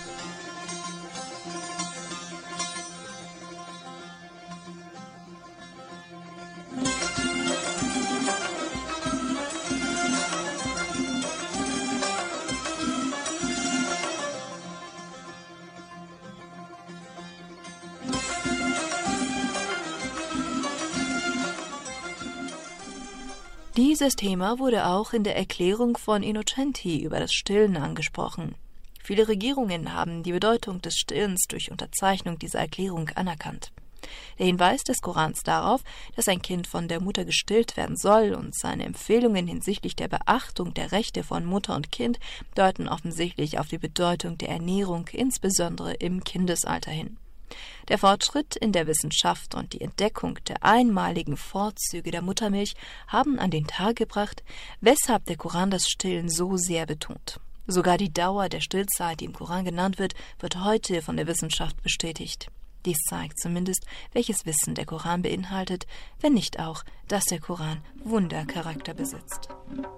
Dieses Thema wurde auch in der Erklärung von Innocenti über das Stillen angesprochen. Viele Regierungen haben die Bedeutung des Stillens durch Unterzeichnung dieser Erklärung anerkannt. Der Hinweis des Korans darauf, dass ein Kind von der Mutter gestillt werden soll und seine Empfehlungen hinsichtlich der Beachtung der Rechte von Mutter und Kind deuten offensichtlich auf die Bedeutung der Ernährung, insbesondere im Kindesalter hin. Der Fortschritt in der Wissenschaft und die Entdeckung der einmaligen Vorzüge der Muttermilch haben an den Tag gebracht, weshalb der Koran das Stillen so sehr betont. Sogar die Dauer der Stillzeit, die im Koran genannt wird, wird heute von der Wissenschaft bestätigt. Dies zeigt zumindest, welches Wissen der Koran beinhaltet, wenn nicht auch, dass der Koran Wundercharakter besitzt.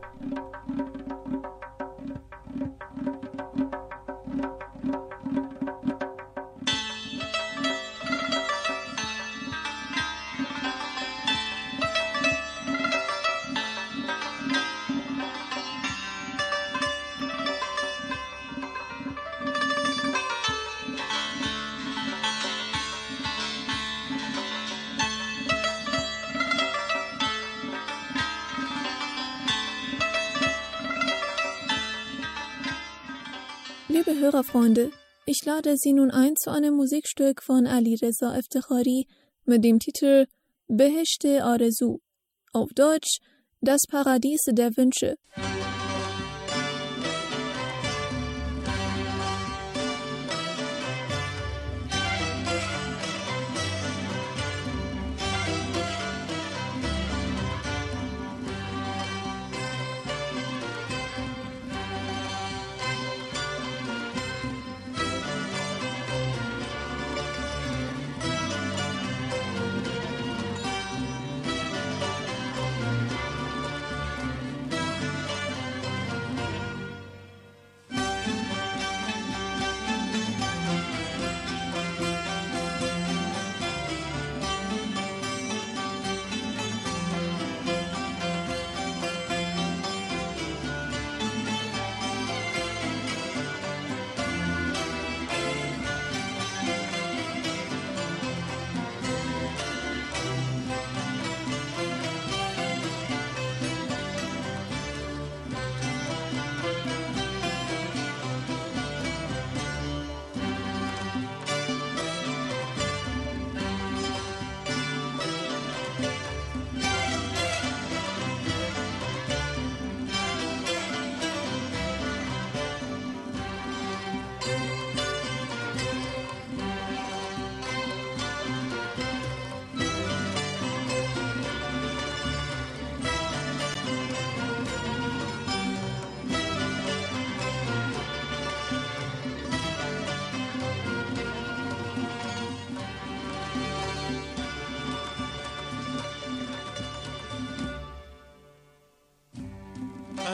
Liebe Hörerfreunde, ich lade Sie nun ein zu einem Musikstück von Ali Reza Eftekhari mit dem Titel Beheshte Arezu, auf Deutsch Das Paradies der Wünsche.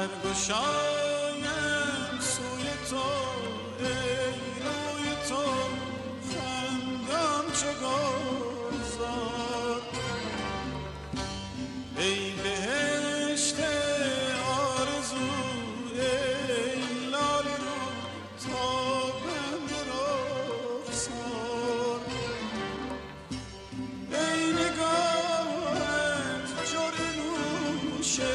سرگشایم سوی تو ای روی تو خندان چو گلزار ای بهشت آرزو ای لاله رو تابنده رخسار ای نگاهت جرعه نوشه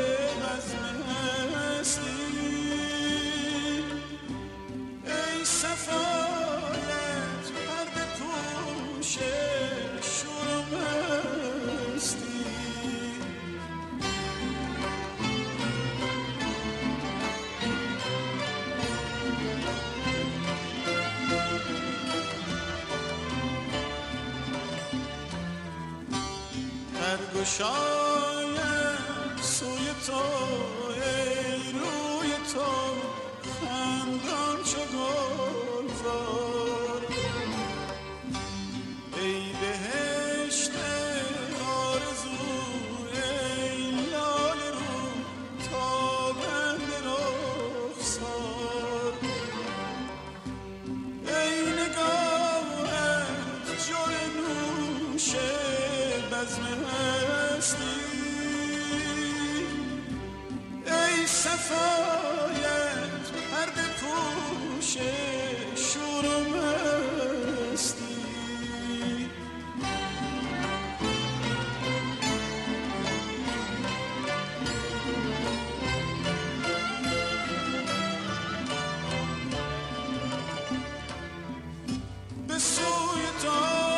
سرگشایم سوی تو ای روی تو خندان چو گلزار ای بهشت آرزو ای لاله رو تابنده رخسار ای نگاهت جرعه نوشه بزم هستی ای صفایت پرده پوش شور و مستی به سوی تو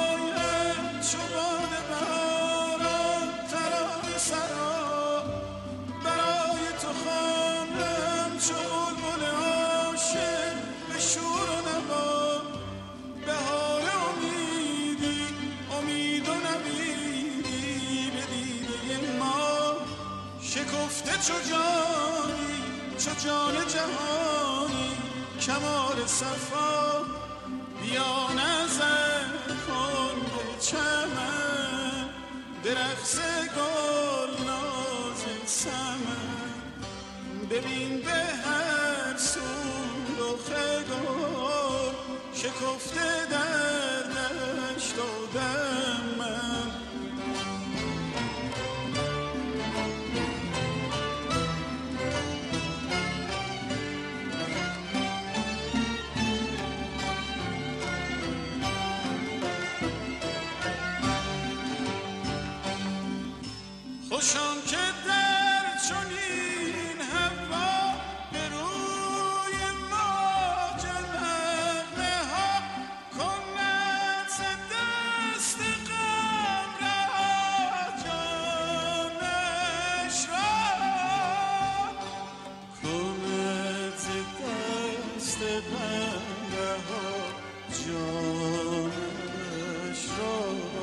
چو جانی چو جان جهانی کمال صفا بیا نظر کن به چمن درخت گل ناز سمن ببین به هر سو رخ گل شکفته در دشت و دمن خوشان که در چنین هوا به روی ما نغمه ها کند ز دست غم رها جانش را کند ز دست غم رها جانش را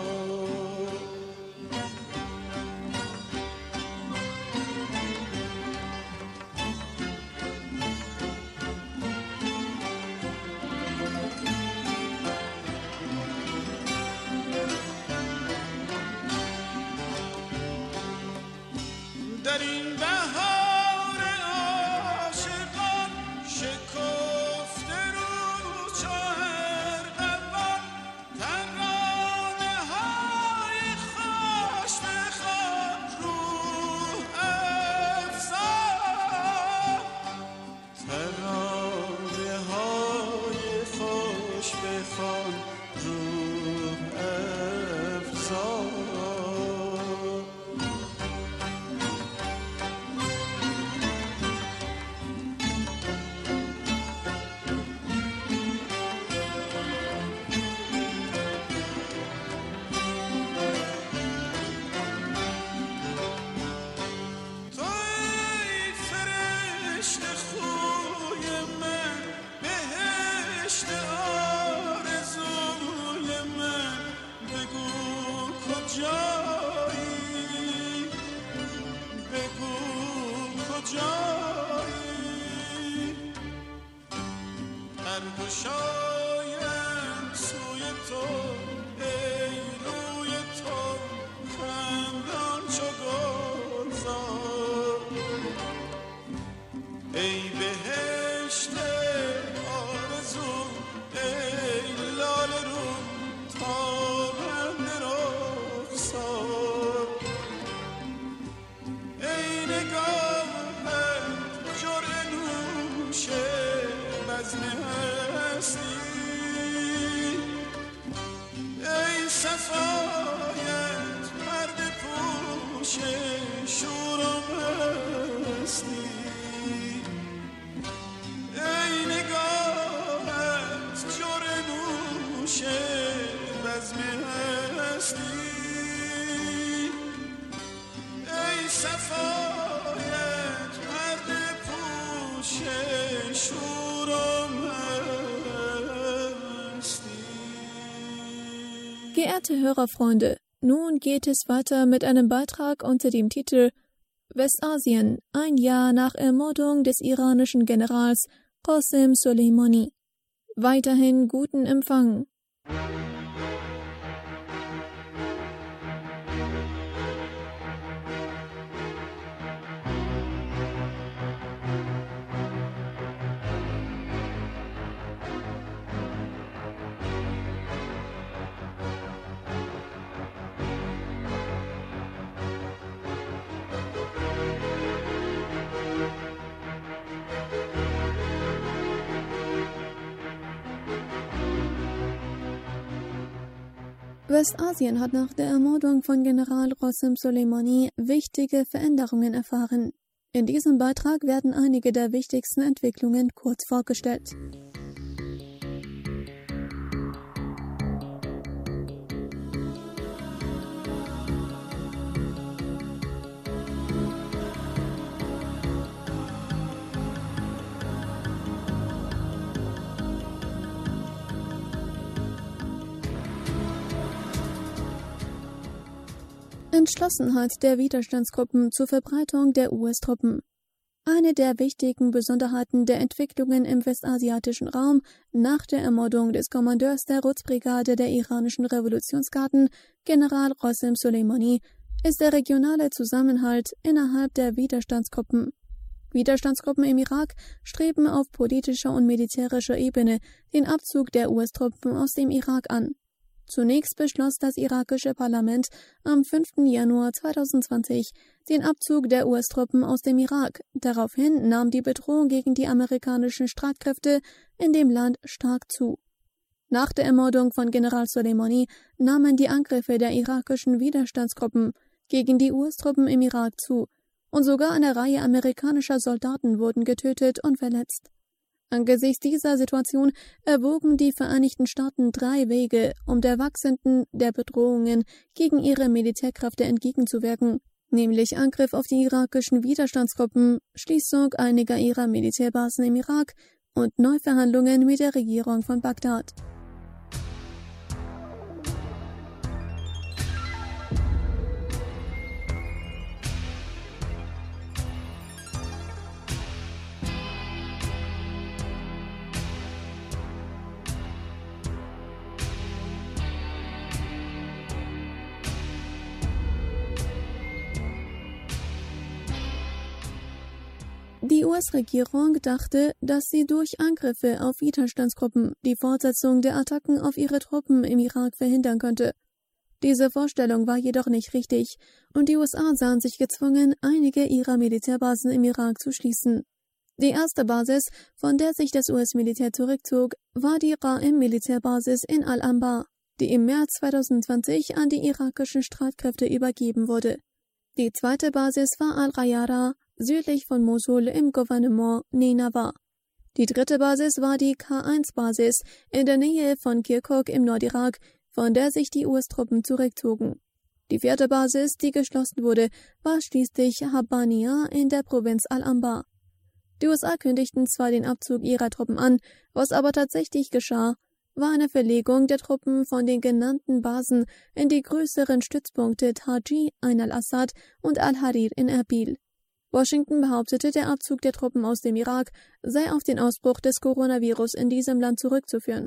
در این بهار عاشقان شکفته رو چهر قبان ترانه های خوش بخوان روح افزا ترانه های خوش بخوان روح افزا سرگشایم سوی تو ای روی تو خندان چو گلزار هستی ای صفایت پرده پوش شور و مستی ای نگاهت جور نوش بزم هستی ای صفایت پرده پوش شور و مستی. Geehrte Hörerfreunde, nun geht es weiter mit einem Beitrag unter dem Titel Westasien, ein Jahr nach Ermordung des iranischen Generals Qasem Soleimani. Weiterhin guten Empfang. Westasien hat nach der Ermordung von General Qasem Soleimani wichtige Veränderungen erfahren. In diesem Beitrag werden einige der wichtigsten Entwicklungen kurz vorgestellt. Entschlossenheit der Widerstandsgruppen zur Verbreitung der U S-Truppen. Eine der wichtigen Besonderheiten der Entwicklungen im westasiatischen Raum nach der Ermordung des Kommandeurs der Quds-Brigade der iranischen Revolutionsgarden, General Qasem Soleimani, ist der regionale Zusammenhalt innerhalb der Widerstandsgruppen. Widerstandsgruppen im Irak streben auf politischer und militärischer Ebene den Abzug der U S-Truppen aus dem Irak an. Zunächst beschloss das irakische Parlament am fünften Januar zweitausendzwanzig den Abzug der U S-Truppen aus dem Irak. Daraufhin nahm die Bedrohung gegen die amerikanischen Streitkräfte in dem Land stark zu. Nach der Ermordung von General Soleimani nahmen die Angriffe der irakischen Widerstandsgruppen gegen die U S-Truppen im Irak zu und sogar eine Reihe amerikanischer Soldaten wurden getötet und verletzt. Angesichts dieser Situation erwogen die Vereinigten Staaten drei Wege, um der wachsenden der Bedrohungen gegen ihre Militärkräfte entgegenzuwirken, nämlich Angriff auf die irakischen Widerstandsgruppen, Schließung einiger ihrer Militärbasen im Irak und Neuverhandlungen mit der Regierung von Bagdad. Die U S-Regierung dachte, dass sie durch Angriffe auf Widerstandsgruppen die Fortsetzung der Attacken auf ihre Truppen im Irak verhindern könnte. Diese Vorstellung war jedoch nicht richtig und die U S A sahen sich gezwungen, einige ihrer Militärbasen im Irak zu schließen. Die erste Basis, von der sich das U S-Militär zurückzog, war die Qa'im-Militärbasis in Al-Anbar, die im März zweitausendzwanzig an die irakischen Streitkräfte übergeben wurde. Die zweite Basis war Al-Ghayara, südlich von Mosul im Gouvernement Neinawa. Die dritte Basis war die K eins Basis in der Nähe von Kirkuk im Nordirak, von der sich die U S-Truppen zurückzogen. Die vierte Basis, die geschlossen wurde, war schließlich Habbaniyah in der Provinz Al-Anbar. Die U S A kündigten zwar den Abzug ihrer Truppen an, was aber tatsächlich geschah, war eine Verlegung der Truppen von den genannten Basen in die größeren Stützpunkte Taji, Ain al-Assad und Al-Harir in Erbil. Washington behauptete, der Abzug der Truppen aus dem Irak sei auf den Ausbruch des Coronavirus in diesem Land zurückzuführen.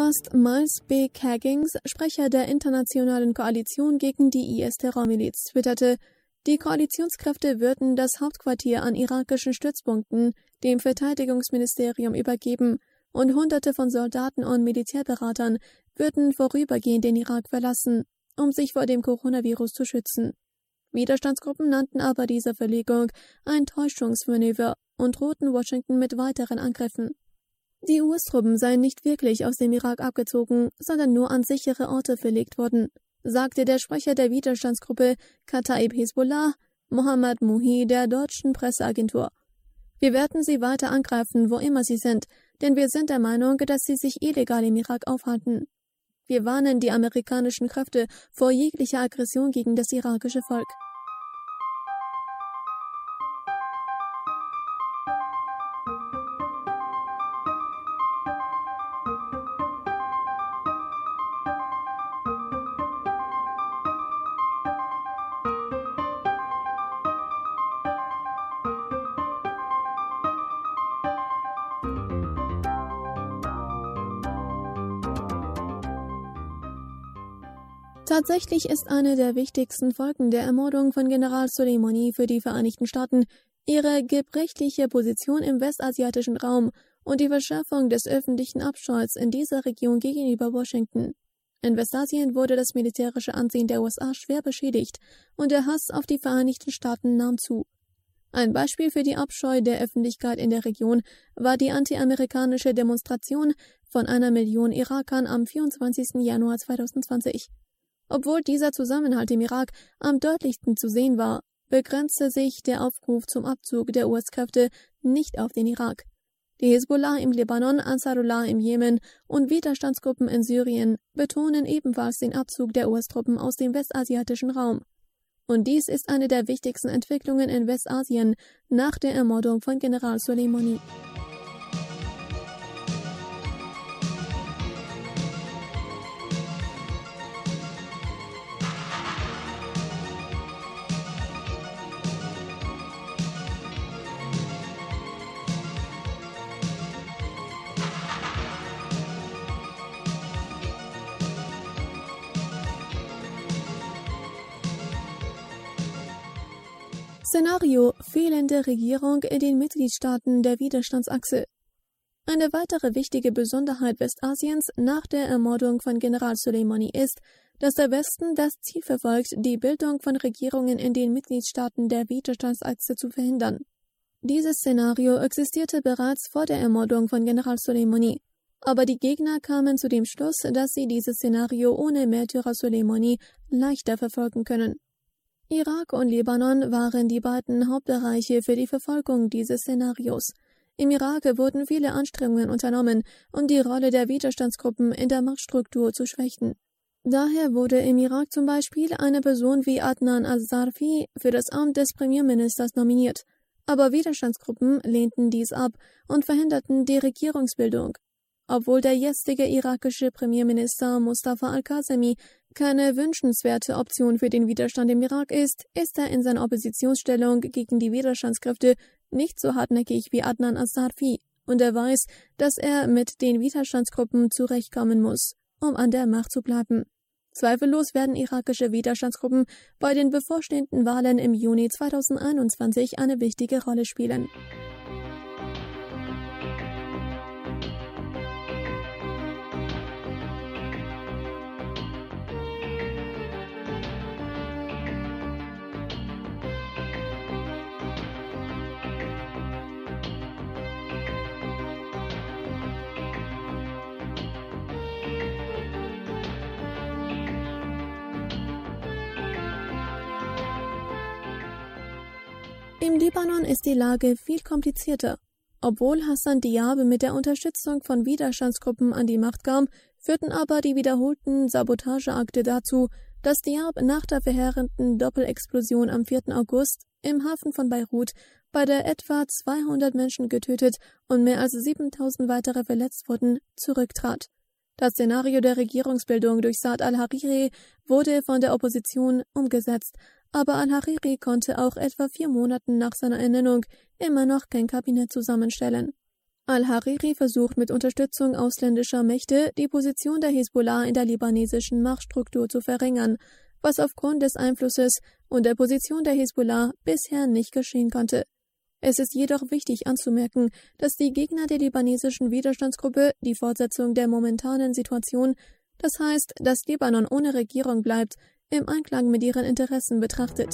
Oberst Miles B. Caggins, Sprecher der Internationalen Koalition gegen die I S-Terrormiliz, twitterte, die Koalitionskräfte würden das Hauptquartier an irakischen Stützpunkten dem Verteidigungsministerium übergeben und Hunderte von Soldaten und Militärberatern würden vorübergehend den Irak verlassen, um sich vor dem Coronavirus zu schützen. Widerstandsgruppen nannten aber diese Verlegung ein Täuschungsmanöver und drohten Washington mit weiteren Angriffen. Die U S-Truppen seien nicht wirklich aus dem Irak abgezogen, sondern nur an sichere Orte verlegt worden, sagte der Sprecher der Widerstandsgruppe Kataib Hezbollah, Mohammad Muhi, der deutschen Presseagentur. Wir werden sie weiter angreifen, wo immer sie sind, denn wir sind der Meinung, dass sie sich illegal im Irak aufhalten. Wir warnen die amerikanischen Kräfte vor jeglicher Aggression gegen das irakische Volk. Tatsächlich ist eine der wichtigsten Folgen der Ermordung von General Soleimani für die Vereinigten Staaten ihre gebrechliche Position im westasiatischen Raum und die Verschärfung des öffentlichen Abscheus in dieser Region gegenüber Washington. In Westasien wurde das militärische Ansehen der U S A schwer beschädigt und der Hass auf die Vereinigten Staaten nahm zu. Ein Beispiel für die Abscheu der Öffentlichkeit in der Region war die antiamerikanische Demonstration von einer Million Irakern am vierundzwanzigsten Januar zweitausendzwanzig. Obwohl dieser Zusammenhalt im Irak am deutlichsten zu sehen war, begrenzte sich der Aufruf zum Abzug der U S-Kräfte nicht auf den Irak. Die Hezbollah im Libanon, Ansarullah im Jemen und Widerstandsgruppen in Syrien betonen ebenfalls den Abzug der U S-Truppen aus dem westasiatischen Raum. Und dies ist eine der wichtigsten Entwicklungen in Westasien nach der Ermordung von General Soleimani. Szenario: fehlende Regierung in den Mitgliedstaaten der Widerstandsachse. Eine weitere wichtige Besonderheit Westasiens nach der Ermordung von General Soleimani ist, dass der Westen das Ziel verfolgt, die Bildung von Regierungen in den Mitgliedstaaten der Widerstandsachse zu verhindern. Dieses Szenario existierte bereits vor der Ermordung von General Soleimani, aber die Gegner kamen zu dem Schluss, dass sie dieses Szenario ohne Märtyrer Soleimani leichter verfolgen können. Irak und Libanon waren die beiden Hauptbereiche für die Verfolgung dieses Szenarios. Im Irak wurden viele Anstrengungen unternommen, um die Rolle der Widerstandsgruppen in der Machtstruktur zu schwächen. Daher wurde im Irak zum Beispiel eine Person wie Adnan al-Zarfi für das Amt des Premierministers nominiert, aber Widerstandsgruppen lehnten dies ab und verhinderten die Regierungsbildung. Obwohl der jetzige irakische Premierminister Mustafa al-Kazemi keine wünschenswerte Option für den Widerstand im Irak ist, ist er in seiner Oppositionsstellung gegen die Widerstandskräfte nicht so hartnäckig wie Adnan al-Zarfi und er weiß, dass er mit den Widerstandsgruppen zurechtkommen muss, um an der Macht zu bleiben. Zweifellos werden irakische Widerstandsgruppen bei den bevorstehenden Wahlen im Juni zweitausendeinundzwanzig eine wichtige Rolle spielen. Im Libanon ist die Lage viel komplizierter. Obwohl Hassan Diab mit der Unterstützung von Widerstandsgruppen an die Macht kam, führten aber die wiederholten Sabotageakte dazu, dass Diab nach der verheerenden Doppelexplosion am vierten August im Hafen von Beirut, bei der etwa zweihundert Menschen getötet und mehr als siebentausend weitere verletzt wurden, zurücktrat. Das Szenario der Regierungsbildung durch Saad al-Hariri wurde von der Opposition umgesetzt, aber al-Hariri konnte auch etwa vier Monate nach seiner Ernennung immer noch kein Kabinett zusammenstellen. Al-Hariri versucht mit Unterstützung ausländischer Mächte, die Position der Hisbollah in der libanesischen Machtstruktur zu verringern, was aufgrund des Einflusses und der Position der Hisbollah bisher nicht geschehen konnte. Es ist jedoch wichtig anzumerken, dass die Gegner der libanesischen Widerstandsgruppe die Fortsetzung der momentanen Situation, das heißt, dass Libanon ohne Regierung bleibt, im Einklang mit ihren Interessen betrachtet.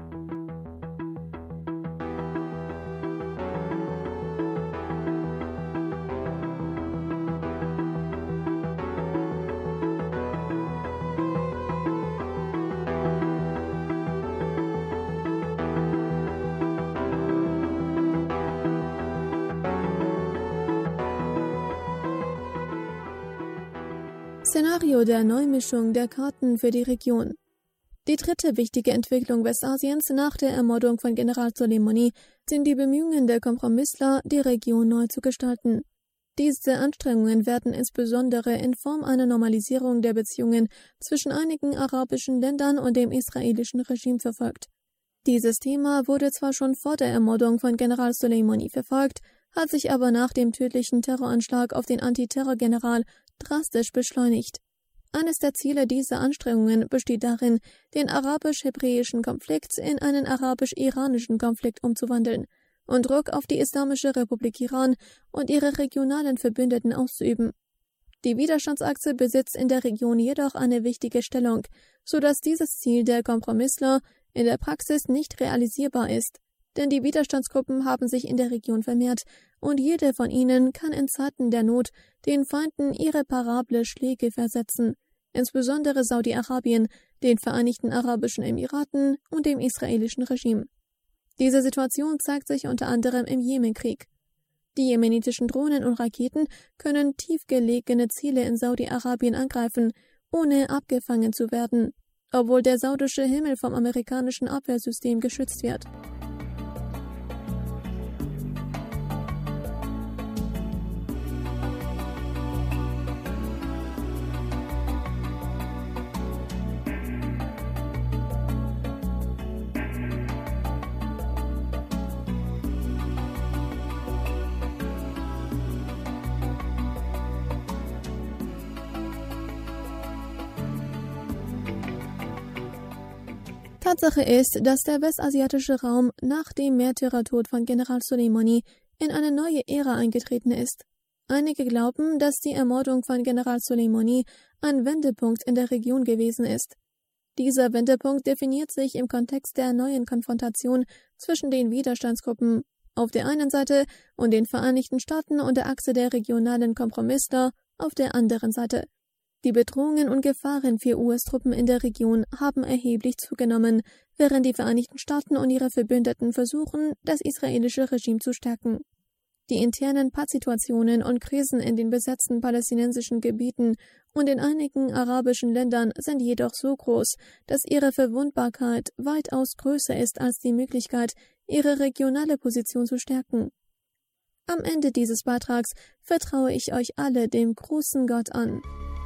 Szenario der Neumischung der Karten für die Region. Die dritte wichtige Entwicklung Westasiens nach der Ermordung von General Soleimani sind die Bemühungen der Kompromissler, die Region neu zu gestalten. Diese Anstrengungen werden insbesondere in Form einer Normalisierung der Beziehungen zwischen einigen arabischen Ländern und dem israelischen Regime verfolgt. Dieses Thema wurde zwar schon vor der Ermordung von General Soleimani verfolgt, hat sich aber nach dem tödlichen Terroranschlag auf den Antiterrorgeneral drastisch beschleunigt. Eines der Ziele dieser Anstrengungen besteht darin, den arabisch-hebräischen Konflikt in einen arabisch-iranischen Konflikt umzuwandeln und Druck auf die Islamische Republik Iran und ihre regionalen Verbündeten auszuüben. Die Widerstandsachse besitzt in der Region jedoch eine wichtige Stellung, sodass dieses Ziel der Kompromissler in der Praxis nicht realisierbar ist. Denn die Widerstandsgruppen haben sich in der Region vermehrt und jede von ihnen kann in Zeiten der Not den Feinden irreparable Schläge versetzen, insbesondere Saudi-Arabien, den Vereinigten Arabischen Emiraten und dem israelischen Regime. Diese Situation zeigt sich unter anderem im Jemenkrieg. Die jemenitischen Drohnen und Raketen können tiefgelegene Ziele in Saudi-Arabien angreifen, ohne abgefangen zu werden, obwohl der saudische Himmel vom amerikanischen Abwehrsystem geschützt wird. Tatsache ist, dass der westasiatische Raum nach dem Märtyrertod von General Soleimani in eine neue Ära eingetreten ist. Einige glauben, dass die Ermordung von General Soleimani ein Wendepunkt in der Region gewesen ist. Dieser Wendepunkt definiert sich im Kontext der neuen Konfrontation zwischen den Widerstandsgruppen auf der einen Seite und den Vereinigten Staaten und der Achse der regionalen Kompromissler auf der anderen Seite. Die Bedrohungen und Gefahren für U S-Truppen in der Region haben erheblich zugenommen, während die Vereinigten Staaten und ihre Verbündeten versuchen, das israelische Regime zu stärken. Die internen Pattsituationen und Krisen in den besetzten palästinensischen Gebieten und in einigen arabischen Ländern sind jedoch so groß, dass ihre Verwundbarkeit weitaus größer ist als die Möglichkeit, ihre regionale Position zu stärken. Am Ende dieses Beitrags vertraue ich euch alle dem großen Gott an.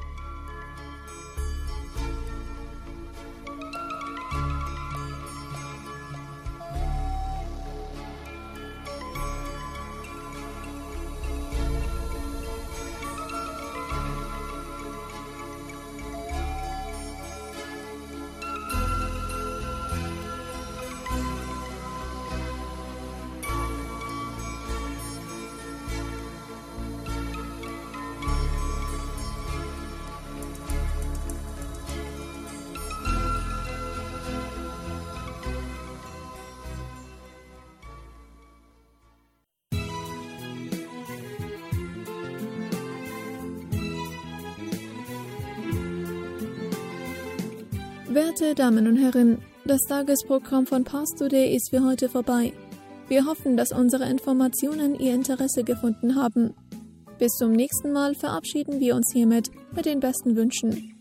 Werte Damen und Herren, das Tagesprogramm von Pars Today ist für heute vorbei. Wir hoffen, dass unsere Informationen Ihr Interesse gefunden haben. Bis zum nächsten Mal verabschieden wir uns hiermit mit den besten Wünschen.